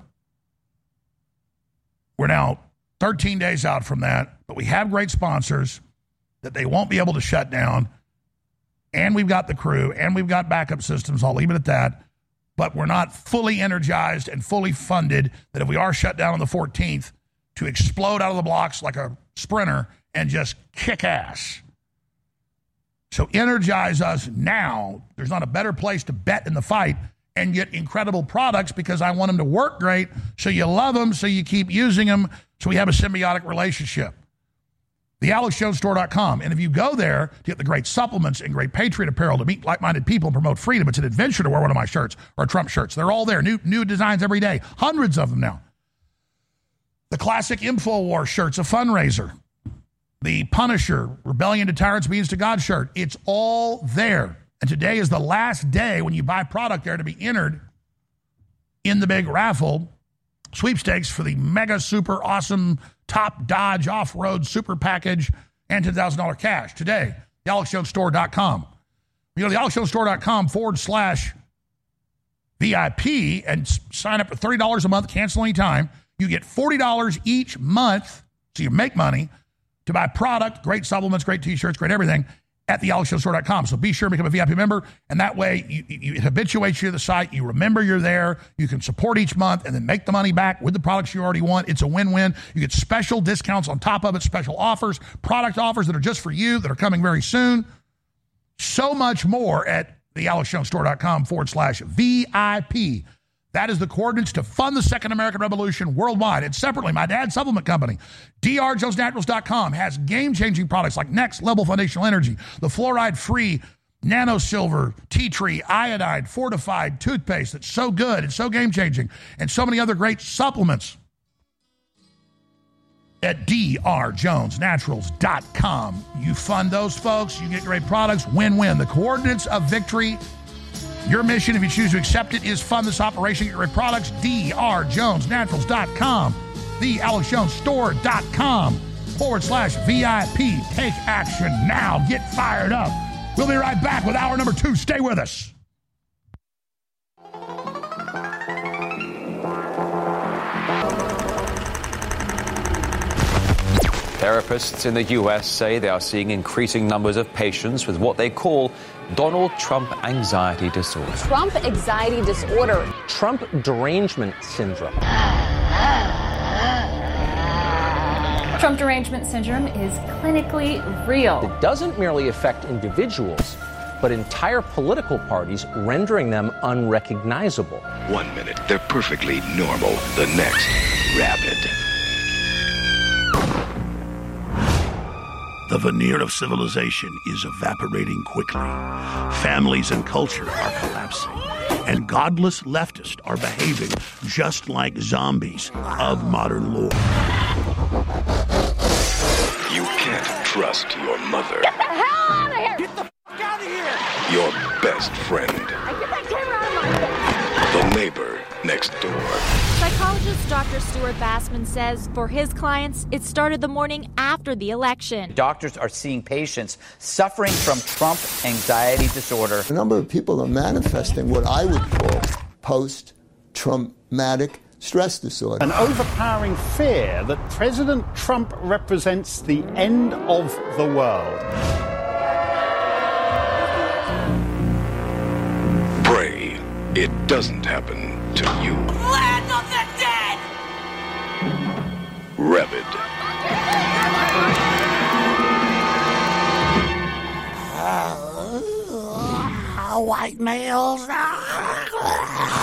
We're now thirteen days out from that, but we have great sponsors that they won't be able to shut down. And we've got the crew, and we've got backup systems. I'll leave it at that. But we're not fully energized and fully funded that if we are shut down on the fourteenth, to explode out of the blocks like a sprinter and just kick ass. So energize us now. There's not a better place to bet in the fight and get incredible products, because I want them to work great, so you love them, so you keep using them, so we have a symbiotic relationship. the alex jones store dot com. And if you go there to get the great supplements and great Patriot apparel to meet like-minded people and promote freedom, it's an adventure to wear one of my shirts or Trump shirts. They're all there. New, new designs every day. Hundreds of them now. The classic InfoWars shirt's a fundraiser. The Punisher, Rebellion to Tyrants Means to God shirt. It's all there. And today is the last day when you buy product there to be entered in the big raffle sweepstakes for the mega super awesome top Dodge off-road super package and ten thousand dollars cash today. the alex jones store dot com. You go to the alex jones store dot com forward slash V I P and sign up for thirty dollars a month, cancel anytime. You get forty dollars each month, so you make money to buy product, great supplements, great T-shirts, great everything at the alex jones store dot com. So be sure to become a V I P member, and that way you, you, it habituates you to the site. You remember you're there. You can support each month and then make the money back with the products you already want. It's a win-win. You get special discounts on top of it, special offers, product offers that are just for you that are coming very soon. So much more at the alex jones store dot com forward slash V I P. That is the coordinates to fund the Second American Revolution worldwide. And separately, my dad's supplement company, D R jones naturals dot com, has game-changing products like Next Level Foundational Energy, the fluoride-free Nano Silver, Tea Tree, Iodide, Fortified toothpaste that's so good, it's so game-changing, and so many other great supplements at D R jones naturals dot com. You fund those folks, you get great products, win-win. The coordinates of victory. Your mission, if you choose to accept it, is fund this operation, get great products, D R jones naturals dot com, the alex jones store dot com forward slash V I P. Take action now. Get fired up. We'll be right back with hour number two. Stay with us. Therapists in the U S say they are seeing increasing numbers of patients with what they call Donald Trump anxiety disorder. Trump anxiety disorder. Trump derangement syndrome. Trump derangement syndrome is clinically real. It doesn't merely affect individuals, but entire political parties, rendering them unrecognizable. One minute, they're perfectly normal. The next, rabid. The veneer of civilization is evaporating quickly. Families and culture are collapsing. And godless leftists are behaving just like zombies of modern lore. You can't trust your mother. Get the hell out of here! Get the f*** out of here! Your best friend. I get that camera out of my The neighbor next door. Psychologist Doctor Stuart Bassman says for his clients, it started the morning after the election. Doctors are seeing patients suffering from Trump anxiety disorder. A number of people are manifesting what I would call post-traumatic stress disorder. An overpowering fear that President Trump represents the end of the world. Pray it doesn't happen to you. Land of the dead! Rabid. Uh, white males.